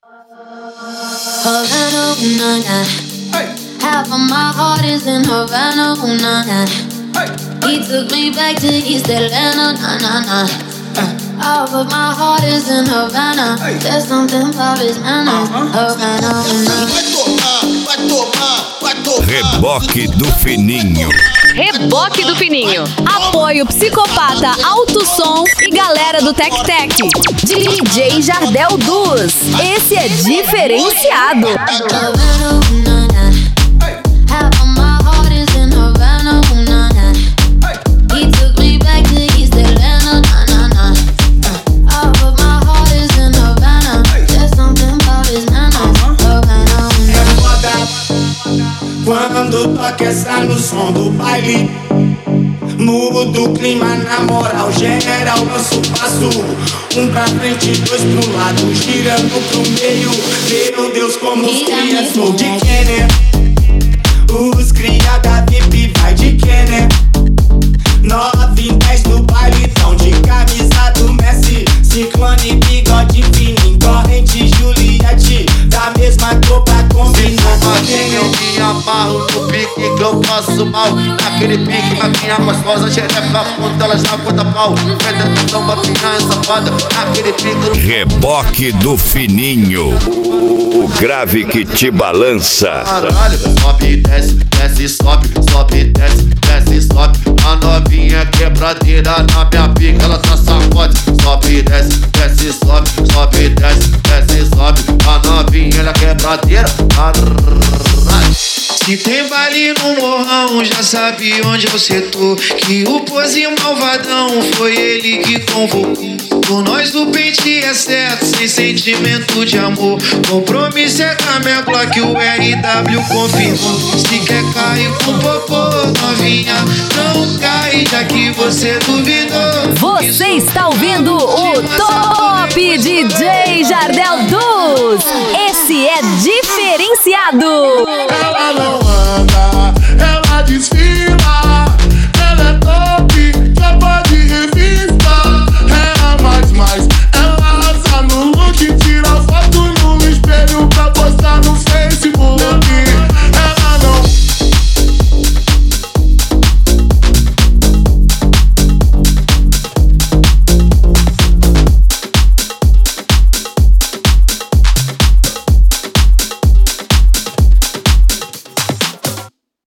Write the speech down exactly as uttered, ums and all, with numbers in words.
Havana, na na. Half of my heart is in Havana, na na. He took me back to East Atlanta, na na na. Half of my heart is in Havana. There's something about his manners. Havana, na. Vai tomar, vai tomar, vai tomar. Reboque do Fininho. Reboque do Fininho. Apoio Psicopata, Alto Som e galera do Tec Tec. D J Jardel Dus. Esse é diferenciado. Havana, na na. Half of my heart is in Havana, na na. He took me back to East Atlanta, na na na. Half of my heart is in Havana. There's something about his manners. Havana, quando toca essa no som do baile, muda o clima na moral geral. Nosso passo, um pra frente, dois pro lado, girando pro meio. Meu Deus, como os cria sou de Kenner. Os cria da V I P vai de Kenner. Nove em dez no baile, tão de camisa do Messi. Ciclone, bigode fininho, corrente, Juliette, da mesma cor pra combinar. Eu me amarro no pique que eu faço mal. Naquele pique, maquinha gostosa, xereca ponta, ela já conta pau. Apresentação pra piranha safada, naquele pique. Reboque do Fininho. O grave que te balança. Caralho, sobe e desce, desce e sobe, sobe e desce, desce e sobe. A novinha quebradeira na minha pica, ela tá sacode. Sobe e desce, desce e sobe, sobe e desce, desce e sobe. A novinha ela quebradeira. Se tem baile no morrão, já sabe onde eu setor. Que o pose malvadão foi ele que convocou. Por nós do pente é certo, sem sentimento de amor. Compromisso é com a minha Glock, o R W confirmou. Se quer cair com popô, novinha, não cai, já que você duvidou. Você está ouvindo o Top D J Jardel Dus. Esse é diferenciado. Ela não anda, ela desfila.